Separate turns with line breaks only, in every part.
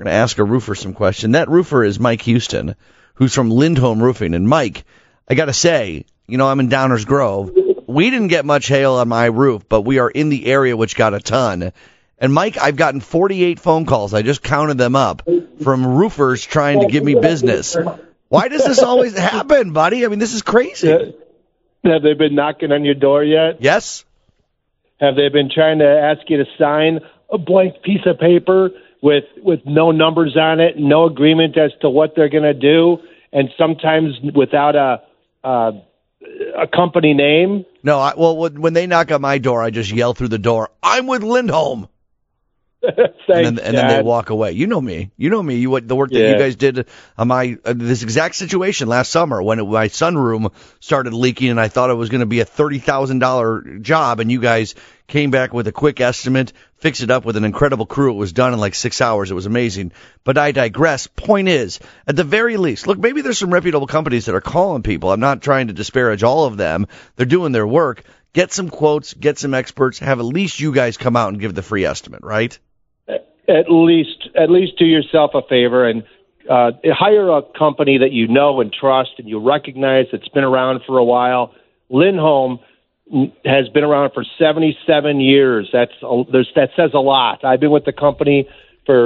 We're going to ask a roofer some question. That roofer is Mike Houston, who's from Lindholm Roofing. And Mike, I got to say, I'm in Downers Grove. We didn't get much hail on my roof, but we are in the area which got a ton. And Mike, I've gotten 48 phone calls. I just counted them up from roofers trying to give me business. Why does this always happen, buddy? I mean, this is crazy.
Have they been knocking on your door yet?
Yes.
Have they been trying to ask you to sign a blank piece of paper with no numbers on it, no agreement as to what they're going to do, and sometimes without a company name?
No, when they knock on my door, I just yell through the door, "I'm with Lindholm."
Thanks,
and then they walk away. You know me. The work that you guys did on this exact situation last summer when my sunroom started leaking and I thought it was going to be a $30,000 job, and you guys came back with a quick estimate, fixed it up with an incredible crew. It was done in like 6 hours. It was amazing. But I digress. Point is, at the very least, look, maybe there's some reputable companies that are calling people. I'm not trying to disparage all of them. They're doing their work. Get some quotes, get some experts, have at least you guys come out and give the free estimate, right?
At least do yourself a favor and hire a company that you know and trust and you recognize that's been around for a while. Lindholm has been around for 77 years. That says a lot. I've been with the company for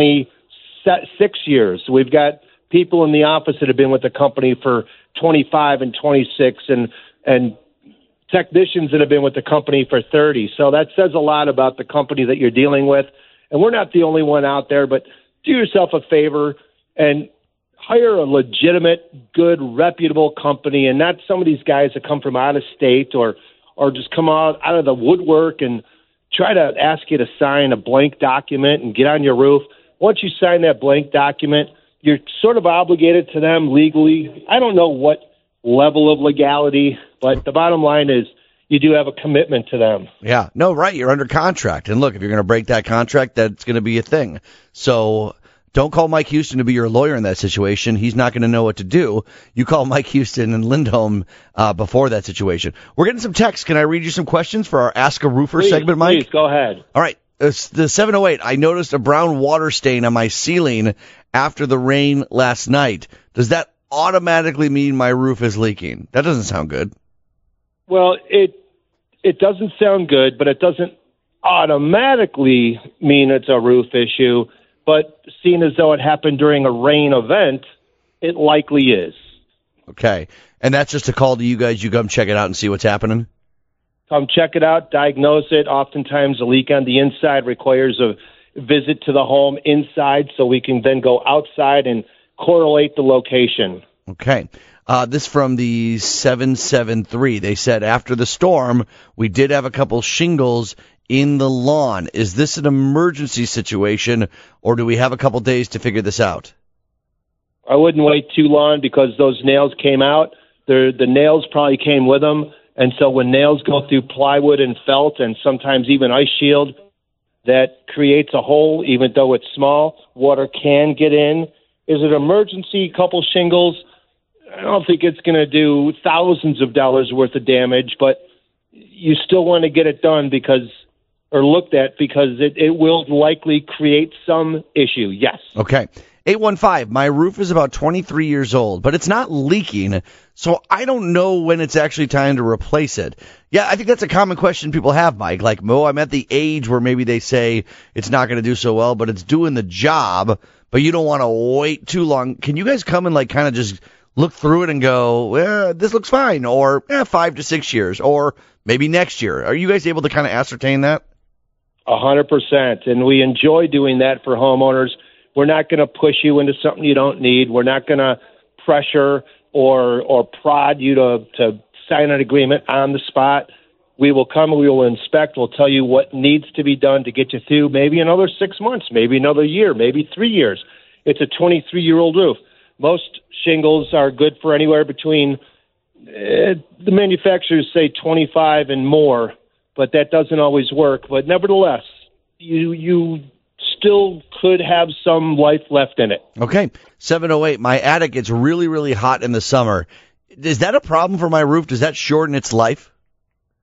26 years. We've got people in the office that have been with the company for 25 and 26 and technicians that have been with the company for 30. So that says a lot about the company that you're dealing with. And we're not the only one out there, but do yourself a favor and hire a legitimate, good, reputable company, and not some of these guys that come from out of state or just come out of the woodwork and try to ask you to sign a blank document and get on your roof. Once you sign that blank document, you're sort of obligated to them legally. I don't know what level of legality, but the bottom line is you do have a commitment to them.
Yeah. No, right. You're under contract. And look, if you're going to break that contract, that's going to be a thing. So don't call Mike Houston to be your lawyer in that situation. He's not going to know what to do. You call Mike Houston and Lindholm before that situation. We're getting some texts. Can I read you some questions for our Ask a Roofer segment, Mike?
Please, go ahead.
All right. The 708, I noticed a brown water stain on my ceiling after the rain last night. Does that automatically mean my roof is leaking? That doesn't sound good.
Well, it doesn't sound good, but it doesn't automatically mean it's a roof issue. But seeing as though it happened during a rain event, it likely is.
Okay. And that's just a call to you guys. You come check it out and see what's happening?
Come check it out, diagnose it. Oftentimes a leak on the inside requires a visit to the home inside so we can then go outside and correlate the location.
Okay. This from the 773. They said after the storm, we did have a couple shingles in the lawn. Is this an emergency situation, or do we have a couple days to figure this out?
I wouldn't wait too long because those nails came out. The nails probably came with them, and so when nails go through plywood and felt and sometimes even ice shield, that creates a hole, even though it's small. Water can get in. Is it an emergency? Couple shingles? I don't think it's going to do thousands of dollars worth of damage, but you still want to get it done or looked at because it will likely create some issue. Yes.
Okay. 815, my roof is about 23 years old, but it's not leaking, so I don't know when it's actually time to replace it. Yeah, I think that's a common question people have, Mike. Like, Mo, I'm at the age where maybe they say it's not going to do so well, but it's doing the job, but you don't want to wait too long. Can you guys come and kind of just look through it and go, this looks fine, or 5 to 6 years, or maybe next year? Are you guys able to kind of ascertain that?
100%, and we enjoy doing that for homeowners. We're not going to push you into something you don't need. We're not going to pressure or prod you to sign an agreement on the spot. We will come, we will inspect, we'll tell you what needs to be done to get you through maybe another 6 months, maybe another year, maybe 3 years. It's a 23-year-old roof. Most shingles are good for anywhere between, the manufacturers say 25 and more, but that doesn't always work. But nevertheless, you still could have some life left in it.
Okay. 708, my attic gets really, really hot in the summer. Is that a problem for my roof? Does that shorten its life?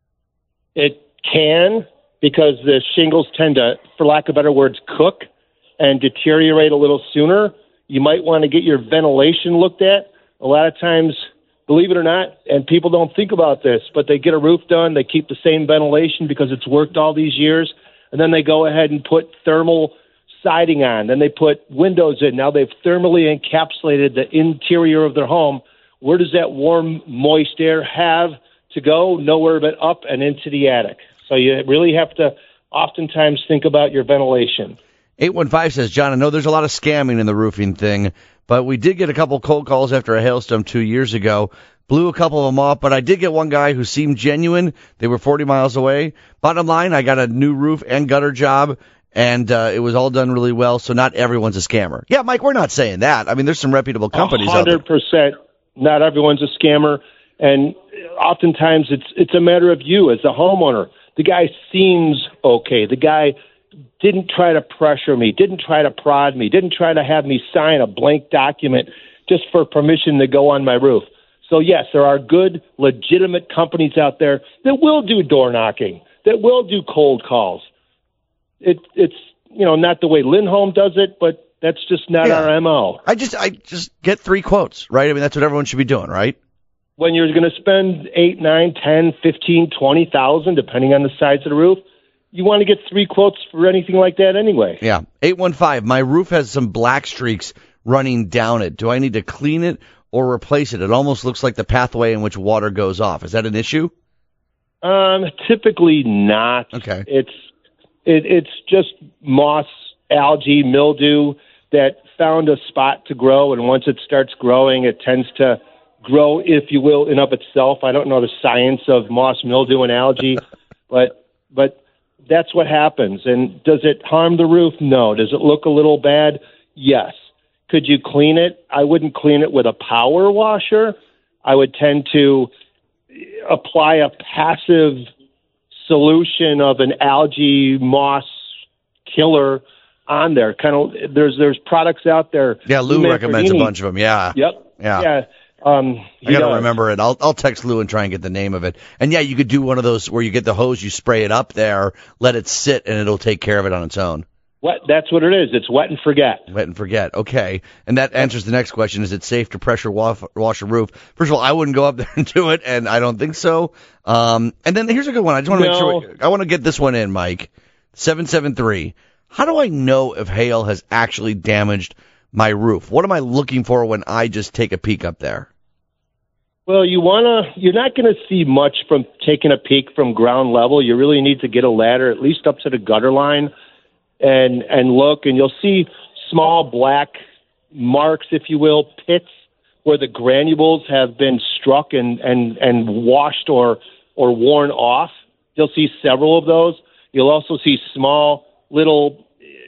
It can, because the shingles tend to, for lack of better words, cook. and deteriorate a little sooner, you might want to get your ventilation looked at. A lot of times, believe it or not, and people don't think about this, but they get a roof done, they keep the same ventilation because it's worked all these years, and then they go ahead and put thermal siding on. Then they put windows in. Now they've thermally encapsulated the interior of their home. Where does that warm, moist air have to go? Nowhere but up and into the attic. So you really have to oftentimes think about your ventilation.
815 says, John, I know there's a lot of scamming in the roofing thing, but we did get a couple cold calls after a hailstorm 2 years ago. Blew a couple of them off, but I did get one guy who seemed genuine. They were 40 miles away. Bottom line, I got a new roof and gutter job, and it was all done really well, so not everyone's a scammer. Yeah, Mike, we're not saying that. I mean, there's some reputable companies
100%,
out there.
100%. Not everyone's a scammer, and oftentimes it's a matter of you as a homeowner. The guy seems okay. The guy didn't try to pressure me, didn't try to prod me, didn't try to have me sign a blank document just for permission to go on my roof. So, yes, there are good, legitimate companies out there that will do door knocking, that will do cold calls. It's not the way Lindholm does it, but that's just not our MO.
I just get 3 quotes, right? I mean, that's what everyone should be doing, right?
When you're going to spend 8, 9, 10, 15, 20,000, depending on the size of the roof, you want to get 3 quotes for anything like that anyway.
Yeah. 815, my roof has some black streaks running down it. Do I need to clean it or replace it? It almost looks like the pathway in which water goes off. Is that an issue?
Typically not.
Okay.
It's just moss, algae, mildew that found a spot to grow, and once it starts growing, it tends to grow, if you will, in of itself. I don't know the science of moss, mildew, and algae, but that's what happens. And does it harm the roof? No. Does it look a little bad? Yes. Could you clean it? I wouldn't clean it with a power washer. I would tend to apply a passive solution of an algae moss killer on there. There's products out there.
Yeah, Lou recommends a bunch of them. Yeah.
Yep.
Yeah. I gotta remember it. I'll text Lou and try and get the name of it. And yeah, you could do one of those where you get the hose, you spray it up there, let it sit, and it'll take care of it on its own.
That's what it is. It's wet and forget.
Wet and forget. Okay. And that answers the next question. Is it safe to pressure wash a roof? First of all, I wouldn't go up there and do it, and I don't think so. And then here's a good one. I just want to make sure. I want to get this one in, Mike. 773. How do I know if hail has actually damaged my roof? What am I looking for when I just take a peek up there?
Well, you're not going to see much from taking a peek from ground level. You really need to get a ladder at least up to the gutter line and look, and you'll see small black marks, if you will, pits where the granules have been struck and washed or worn off. You'll see several of those. You'll also see small little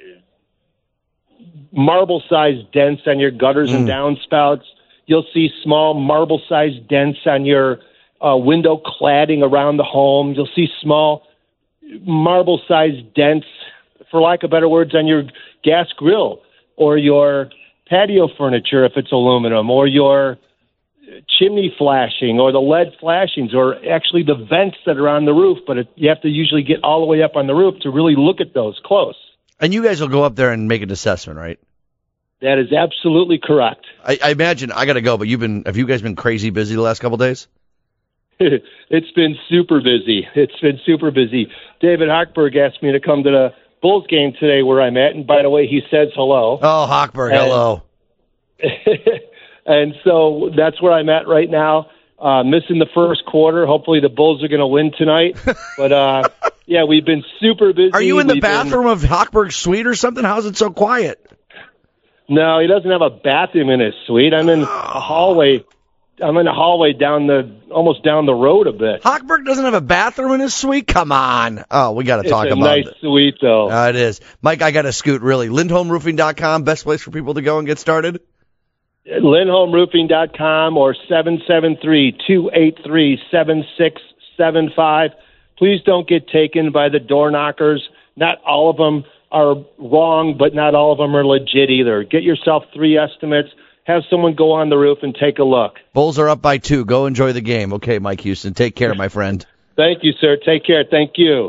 marble-sized dents on your gutters and downspouts. You'll see small marble-sized dents on your window cladding around the home. You'll see small marble-sized dents, for lack of better words, on your gas grill or your patio furniture if it's aluminum, or your chimney flashing or the lead flashings, or actually the vents that are on the roof. But you have to usually get all the way up on the roof to really look at those close.
And you guys will go up there and make an assessment, right?
That is absolutely correct.
I imagine I got to go, but have you guys been crazy busy the last couple of days?
It's been super busy. David Hochberg asked me to come to the Bulls game today where I'm at, and by the way, he says hello.
Oh, Hochberg, hello.
And so that's where I'm at right now. Missing the first quarter. Hopefully the Bulls are going to win tonight. But, yeah, we've been super busy.
Are you in the bathroom of Hochberg's suite or something? How's it so quiet?
No, he doesn't have a bathroom in his suite. I'm in a hallway. I'm in a hallway almost down the road a bit.
Hochberg doesn't have a bathroom in his suite? Come on. Oh, we got to talk about it.
It's a nice suite, though.
It is. Mike, I got to scoot, really. LindholmRoofing.com, best place for people to go and get started?
LindholmRoofing.com or 773-283-7675. Please don't get taken by the door knockers. Not all of them are wrong, but not all of them are legit either. Get yourself 3 estimates. Have someone go on the roof and take a look.
Bulls are up by 2. Go enjoy the game. Okay, Mike Houston. Take care, my friend.
Thank you, sir. Take care. Thank you.